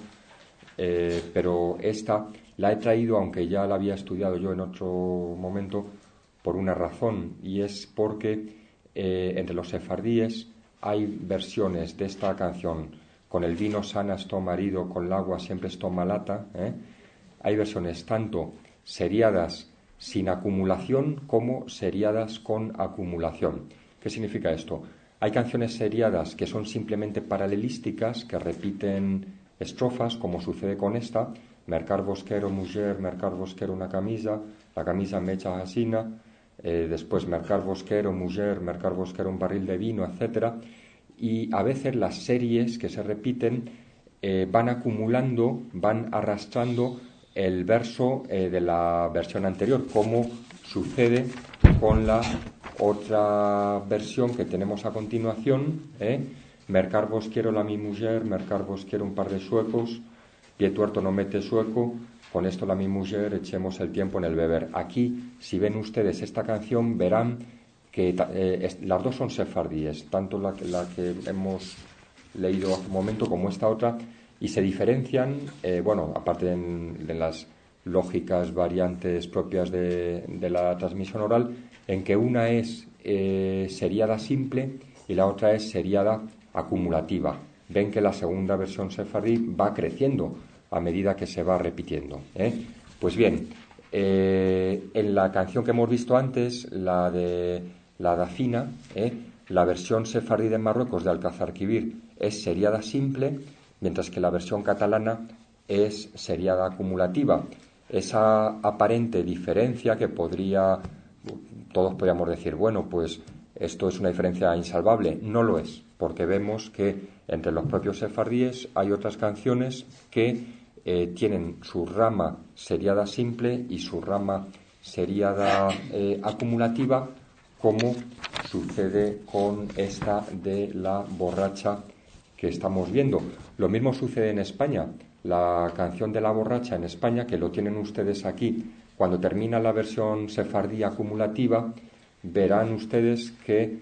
Pero esta la he traído, aunque ya la había estudiado yo en otro momento, por una razón, y es porque entre los sefardíes hay versiones de esta canción: con el vino sana esto marido, con el agua siempre esto malata. Hay versiones tanto seriadas sin acumulación como seriadas con acumulación. ¿Qué significa esto? Hay canciones seriadas que son simplemente paralelísticas, que repiten estrofas, como sucede con esta: mercar bosquero mujer, mercar bosquero una camisa, la camisa me echa asina, después mercar bosquero mujer, mercar bosquero un barril de vino, etcétera. Y a veces las series que se repiten van acumulando, van arrastrando el verso de la versión anterior, como sucede con la otra versión que tenemos a continuación. Mercar vos quiero la mi mujer, mercar vos quiero un par de suecos, pie tuerto no mete sueco, con esto la mi mujer, echemos el tiempo en el beber. Aquí, si ven ustedes esta canción, verán que las dos son sefardíes, tanto la que hemos leído hace un momento como esta otra, y se diferencian, aparte de las lógicas variantes propias de la transmisión oral, en que una es seriada simple y la otra es seriada acumulativa. Ven que la segunda versión sefardí va creciendo a medida que se va repitiendo. Pues bien, en la canción que hemos visto antes, la de la Dafina, la versión sefardí de Marruecos de Alcázar-Quibir es seriada simple, mientras que la versión catalana es seriada acumulativa. Esa aparente diferencia que todos podríamos decir, bueno, pues esto es una diferencia insalvable. No lo es, porque vemos que entre los propios sefardíes hay otras canciones que tienen su rama seriada simple y su rama seriada acumulativa, como sucede con esta de la borracha que estamos viendo. Lo mismo sucede en España. La canción de la borracha en España, que lo tienen ustedes aquí, cuando termina la versión sefardí acumulativa, verán ustedes que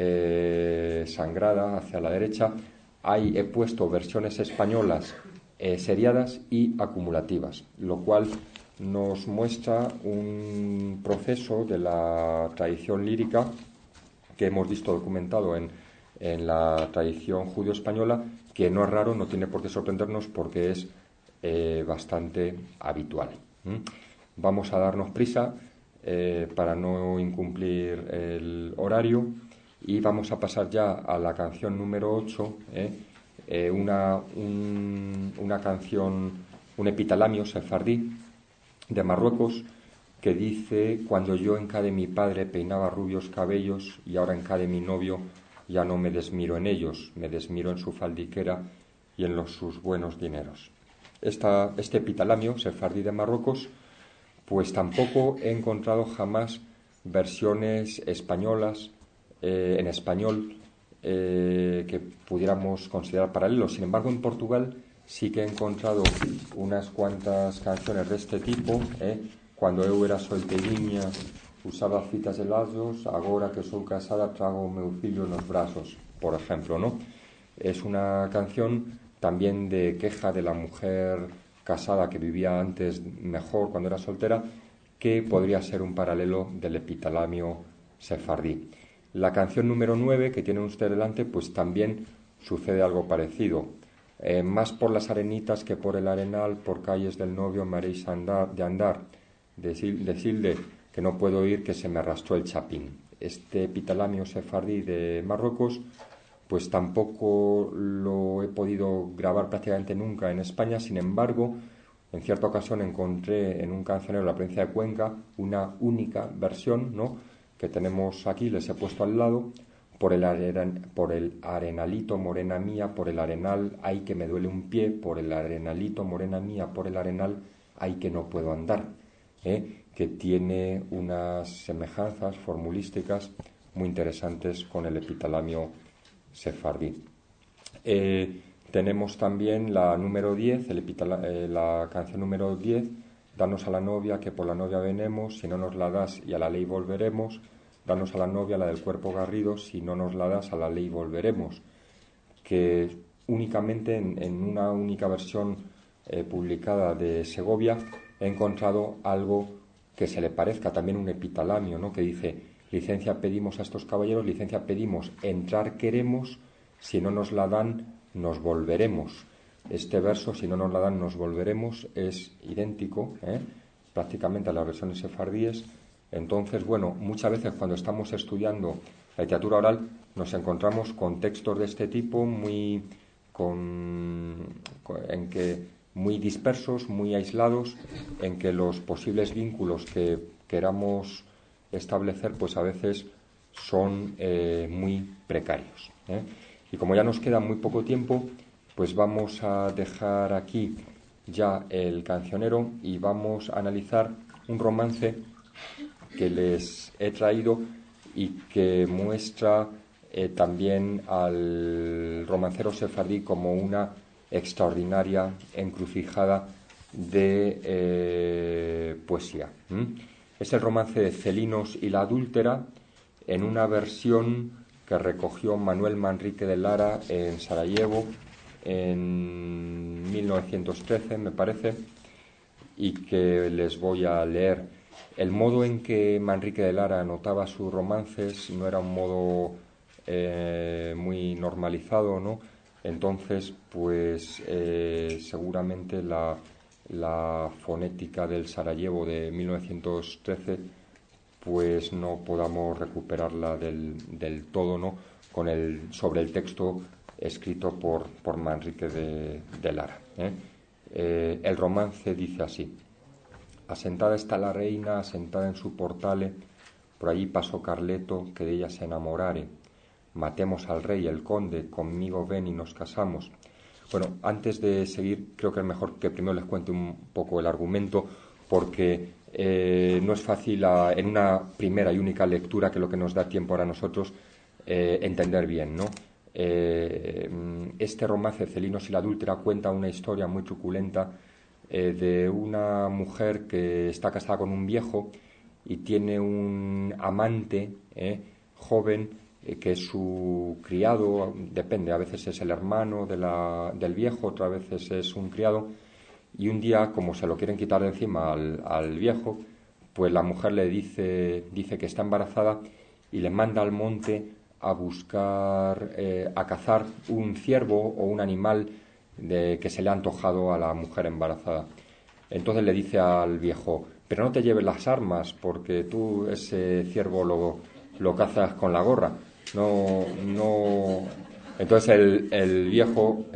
sangrada hacia la derecha he puesto versiones españolas seriadas y acumulativas, lo cual nos muestra un proceso de la tradición lírica que hemos visto documentado en la tradición judío-española, que no es raro, no tiene por qué sorprendernos porque es bastante habitual. Vamos a darnos prisa para no incumplir el horario y vamos a pasar ya a la canción número 8, una canción, un epitalamio sefardí de Marruecos, que dice: cuando yo en de mi padre peinaba rubios cabellos, y ahora en de mi novio ya no me desmiro en ellos, me desmiro en su faldiquera y en sus buenos dineros. Este epitalamio sefardí de Marruecos, pues tampoco he encontrado jamás versiones españolas en español que pudiéramos considerar paralelos. Sin embargo, en Portugal sí que he encontrado unas cuantas canciones de este tipo. Cuando eu era solteriña usaba fitas de labios, agora que sou casada trago o meu fillo nos brazos, por ejemplo, ¿no? Es una canción también de queja de la mujer casada que vivía antes mejor cuando era soltera, que podría ser un paralelo del epitalamio sefardí. La canción número 9 que tiene usted delante, pues también sucede algo parecido. Más por las arenitas que por el arenal, por calles del novio me haréis andar. Decidle que no puedo ir, que se me arrastró el chapín. Este epitalamio sefardí de Marruecos, pues tampoco lo he podido grabar prácticamente nunca en España. Sin embargo, en cierta ocasión encontré en un cancionero de la provincia de Cuenca una única versión, ¿no?, que tenemos aquí, les he puesto al lado: por el arenalito, morena mía, por el arenal, ay que me duele un pie, por el arenalito, morena mía, por el arenal, ay que no puedo andar, que tiene unas semejanzas formulísticas muy interesantes con el epitalamio sefardí. Tenemos también la número 10, la canción número 10, danos a la novia, que por la novia venemos, si no nos la das y a la ley volveremos, danos a la novia, la del cuerpo garrido, si no nos la das a la ley volveremos, que únicamente en una única versión publicada de Segovia he encontrado algo que se le parezca, también un epitalamio, ¿no?, que dice: licencia pedimos a estos caballeros, licencia pedimos, entrar queremos, si no nos la dan nos volveremos. Este verso, si no nos la dan nos volveremos, es idéntico prácticamente a las versiones sefardíes. Entonces, bueno, muchas veces cuando estamos estudiando la literatura oral nos encontramos con textos de este tipo muy dispersos, muy aislados, en que los posibles vínculos que queramos establecer pues a veces son muy precarios. Y como ya nos queda muy poco tiempo, pues vamos a dejar aquí ya el cancionero y vamos a analizar un romance que les he traído y que muestra también al romancero sefardí como una extraordinaria encrucijada de poesía. Es el romance de Celinos y la adúltera, en una versión que recogió Manuel Manrique de Lara en Sarajevo en 1913, me parece, y que les voy a leer. El modo en que Manrique de Lara anotaba sus romances no era un modo muy normalizado, ¿no? Entonces, pues seguramente la fonética del Sarajevo de 1913 pues no podamos recuperarla del todo, ¿no?, sobre el texto escrito por Manrique de Lara. El romance dice así: asentada está la reina, asentada en su portale, por allí pasó Carleto, que de ella se enamorare. Matemos al rey, el conde, conmigo ven y nos casamos. Bueno, antes de seguir, creo que es mejor que primero les cuente un poco el argumento, porque no es fácil en una primera y única lectura, que es lo que nos da tiempo ahora a nosotros, entender bien, ¿no? Este romance, Celinos y la adúltera, cuenta una historia muy truculenta de una mujer que está casada con un viejo y tiene un amante joven que es su criado, depende, a veces es el hermano del viejo, otras veces es un criado, Y un día, como se lo quieren quitar de encima al viejo, pues la mujer le dice que está embarazada y le manda al monte a buscar, a cazar un ciervo o un animal que se le ha antojado a la mujer embarazada. Entonces le dice al viejo: pero no te lleves las armas, porque tú ese ciervo lo cazas con la gorra. No. Entonces el viejo,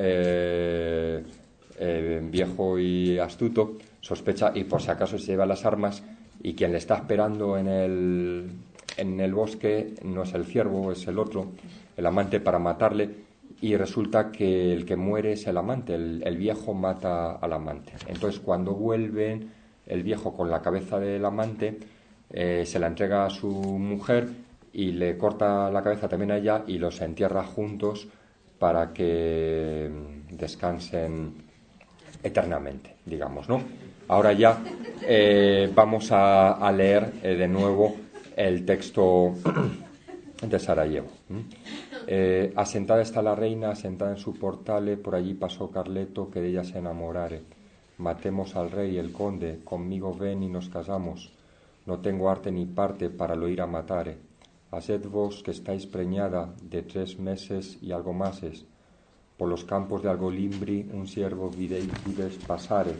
viejo y astuto, sospecha y por si acaso se lleva las armas, y quien le está esperando en el bosque no es el ciervo, es el otro, el amante, para matarle. Y resulta que el que muere es el amante, el viejo mata al amante. Entonces, cuando vuelven, el viejo con la cabeza del amante se la entrega a su mujer y le corta la cabeza también a ella y los entierra juntos para que descansen eternamente, digamos, ¿no? Ahora ya vamos a leer de nuevo el texto de Sarajevo. Asentada está la reina, asentada en su portale, por allí pasó Carleto, que de ella se enamorare. Matemos al rey, el conde, conmigo ven y nos casamos. No tengo arte ni parte para lo ir a matare. Haced vos que estáis preñada de 3 meses y algo máses. Por los campos de Algolimbri un siervo vides pasare.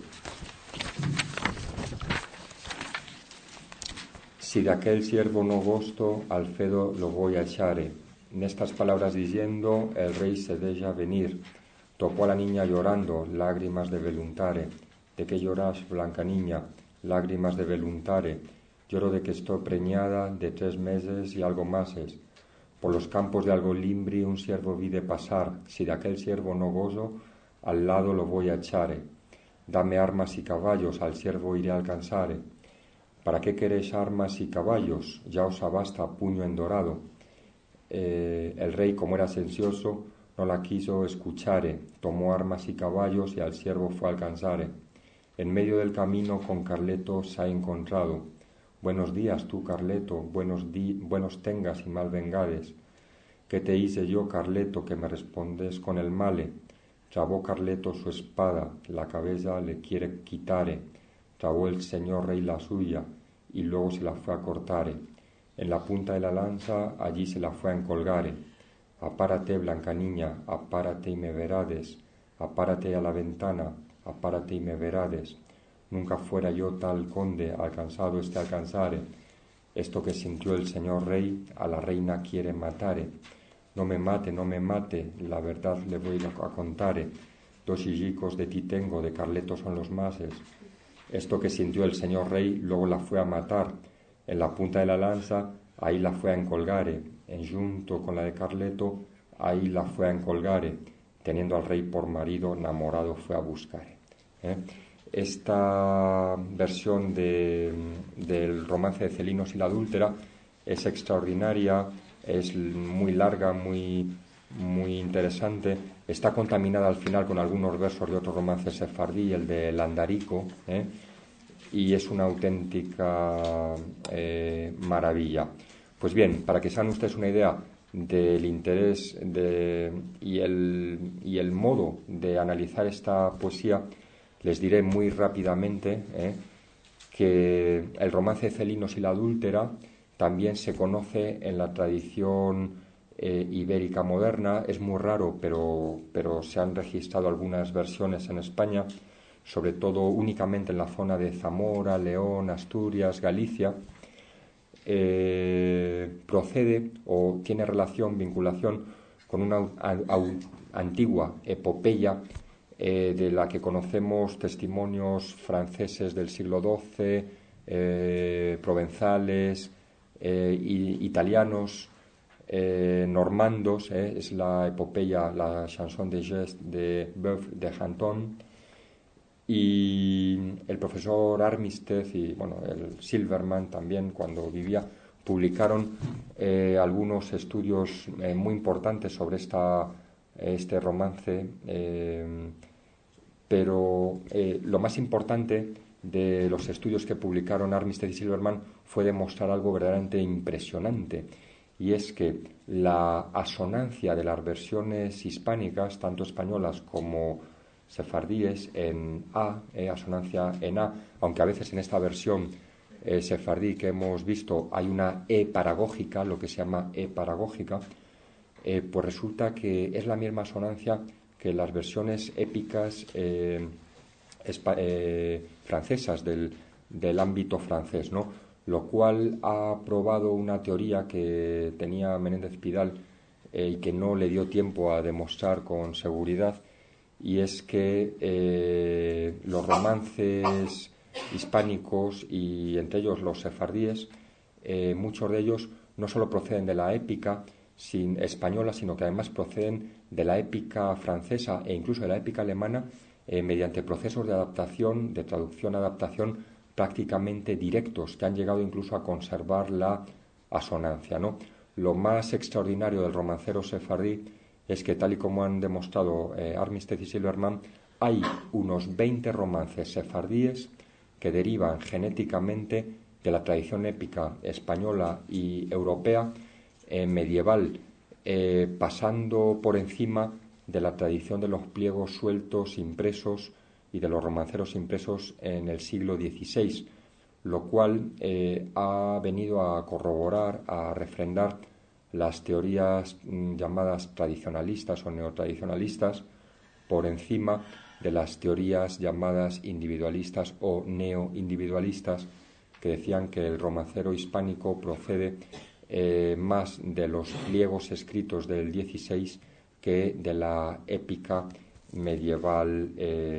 Si de aquel siervo no gosto, Alfedo lo voy a echare. En estas palabras diciendo, el rey se deja venir. Tocó a la niña llorando, lágrimas de veluntare. ¿De qué lloras, blanca niña? Lágrimas de veluntare. Lloro de que estoy preñada de 3 meses y algo máses. Por los campos de Algolimbri un siervo vi de pasar. Si de aquel siervo no gozo, al lado lo voy a echare. Dame armas y caballos, al siervo iré a alcanzare. ¿Para qué queréis armas y caballos? Ya os abasta puño en dorado. El rey, como era sencioso, no la quiso escuchare. Tomó armas y caballos y al siervo fue a alcanzare. En medio del camino con Carleto se ha encontrado. Buenos días tú, Carleto, buenos tengas y mal vengades. ¿Qué te hice yo, Carleto, que me respondes con el male? Trabó Carleto su espada, la cabeza le quiere quitare. Trabó el señor rey la suya y luego se la fue a cortare. En la punta de la lanza allí se la fue a encolgare. Apárate, blanca niña, apárate y me verades. Apárate a la ventana, apárate y me verades. Nunca fuera yo tal conde, alcanzado este alcanzare. Esto que sintió el señor rey, a la reina quiere matare. No me mate, la verdad le voy a contare. 2 hijicos de ti tengo, de Carleto son los máses. Esto que sintió el señor rey, luego la fue a matar. En la punta de la lanza, ahí la fue a encolgare. En junto con la de Carleto, ahí la fue a encolgare. Teniendo al rey por marido, enamorado fue a buscare. Esta versión del romance de Celinos y la adúltera es extraordinaria, es muy larga, muy interesante. Está contaminada al final con algunos versos de otro romance sefardí, el de Landarico, y es una auténtica maravilla. Pues bien, para que se hagan ustedes una idea del interés y el modo de analizar esta poesía, les diré muy rápidamente que el romance de Celinos y la adúltera también se conoce en la tradición ibérica moderna. Es muy raro, pero se han registrado algunas versiones en España, sobre todo únicamente en la zona de Zamora, León, Asturias, Galicia. Procede o tiene vinculación con una antigua epopeya de la que conocemos testimonios franceses del siglo XII, provenzales, italianos, normandos. Es la epopeya, la chanson de geste de Boeuf de Janton, y el profesor Armistead y el Silverman también, cuando vivía, publicaron algunos estudios muy importantes sobre este romance, pero lo más importante de los estudios que publicaron Armistead y Silverman fue demostrar algo verdaderamente impresionante, y es que la asonancia de las versiones hispánicas, tanto españolas como sefardíes en A, asonancia en A, aunque a veces en esta versión sefardí que hemos visto hay una E paragógica, lo que se llama E paragógica, pues resulta que es la misma asonancia que las versiones épicas francesas del ámbito francés, ¿no? Lo cual ha probado una teoría que tenía Menéndez Pidal y que no le dio tiempo a demostrar con seguridad, y es que los romances hispánicos, y entre ellos los sefardíes, muchos de ellos no solo proceden de la épica española, sino que además proceden de la épica francesa e incluso de la épica alemana, mediante procesos de adaptación, de traducción-adaptación prácticamente directos, que han llegado incluso a conservar la asonancia, ¿no? Lo más extraordinario del romancero sefardí es que, tal y como han demostrado Armistead y Silverman, hay unos 20 romances sefardíes que derivan genéticamente de la tradición épica española y europea medieval, pasando por encima de la tradición de los pliegos sueltos impresos y de los romanceros impresos en el siglo XVI, lo cual ha venido a corroborar, a refrendar las teorías llamadas tradicionalistas o neotradicionalistas por encima de las teorías llamadas individualistas o neoindividualistas, que decían que el romancero hispánico procede más de los pliegos escritos del XVI que de la épica medieval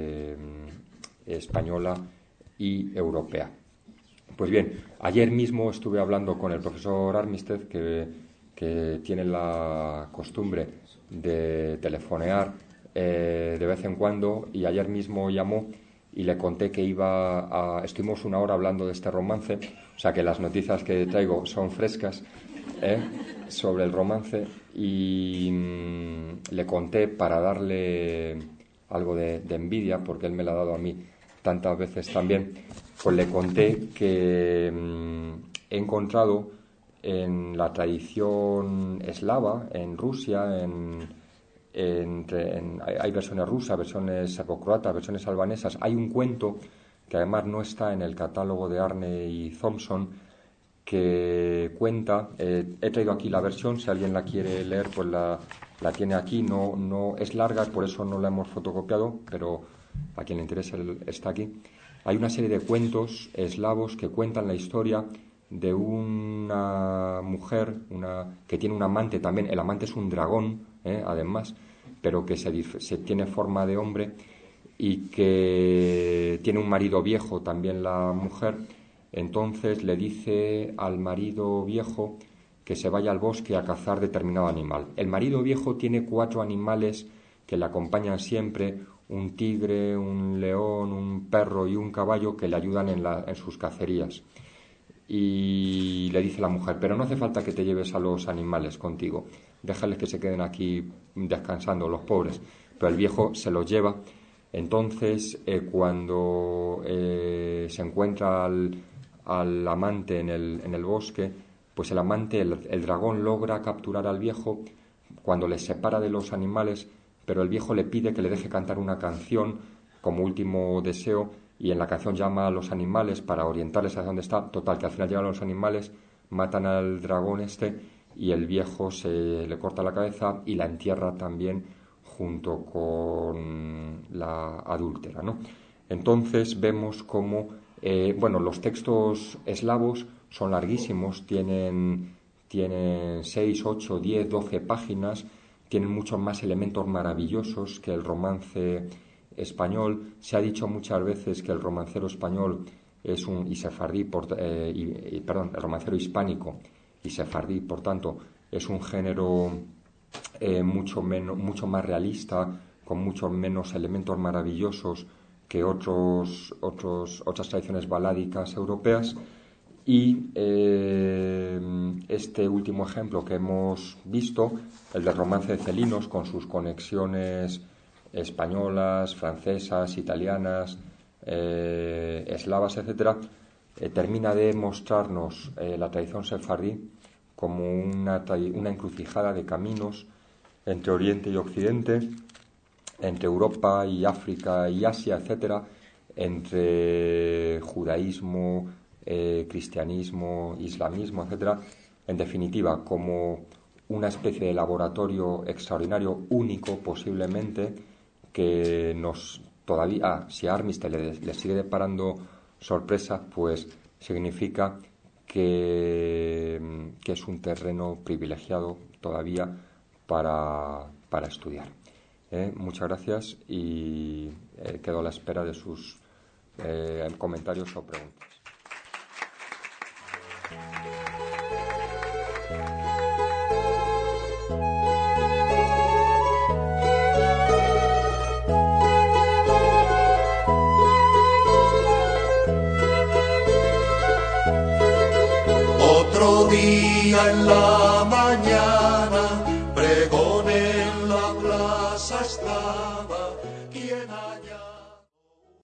española y europea. Pues bien, ayer mismo estuve hablando con el profesor Armistead, que tiene la costumbre de telefonear de vez en cuando, y ayer mismo llamó y le conté que estuvimos una hora hablando de este romance, o sea que las noticias que traigo son frescas sobre el romance, y le conté, para darle algo de envidia, porque él me lo ha dado a mí tantas veces también, pues le conté que he encontrado en la tradición eslava, en Rusia, hay versiones rusas, versiones serbocroatas, versiones albanesas. Hay un cuento que además no está en el catálogo de Arne y Thompson, que cuenta, he traído aquí la versión, si alguien la quiere leer pues la tiene aquí, no es larga, por eso no la hemos fotocopiado, pero a quien le interese está aquí. Hay una serie de cuentos eslavos que cuentan la historia de una mujer que tiene un amante también. El amante es un dragón, además, pero que se tiene forma de hombre, y que tiene un marido viejo también la mujer. Entonces le dice al marido viejo que se vaya al bosque a cazar determinado animal. El marido viejo tiene 4 animales que le acompañan siempre: un tigre, un león, un perro y un caballo, que le ayudan en sus cacerías. Y le dice la mujer: pero no hace falta que te lleves a los animales contigo, déjales que se queden aquí descansando los pobres. Pero el viejo se los lleva. Entonces cuando se encuentra al amante en el bosque, pues el amante, el dragón, logra capturar al viejo cuando le separa de los animales, pero el viejo le pide que le deje cantar una canción como último deseo, y en la canción llama a los animales para orientarles hacia dónde está. Total, que al final llegan los animales, matan al dragón y el viejo se le corta la cabeza y la entierra también junto con la adúltera, ¿no? Entonces vemos cómo los textos eslavos son larguísimos, tienen 6, 8, 10, 12 páginas, tienen muchos más elementos maravillosos que el romance español. Se ha dicho muchas veces que el romancero español es el romancero hispánico y sefardí, por tanto, es un género mucho más realista, con muchos menos elementos maravillosos que otras tradiciones baládicas europeas. Y este último ejemplo que hemos visto, el del romance de Celinos, con sus conexiones españolas, francesas, italianas, eslavas, etcétera, termina de mostrarnos la tradición sefardí como una encrucijada de caminos entre Oriente y Occidente, entre Europa y África y Asia, etcétera, entre judaísmo, cristianismo, islamismo, etcétera, en definitiva, como una especie de laboratorio extraordinario, único posiblemente, que nos todavía, si a Armistead le sigue deparando sorpresas, pues significa que es un terreno privilegiado todavía para estudiar. Muchas gracias y quedo a la espera de sus comentarios o preguntas. Otro día en la mañana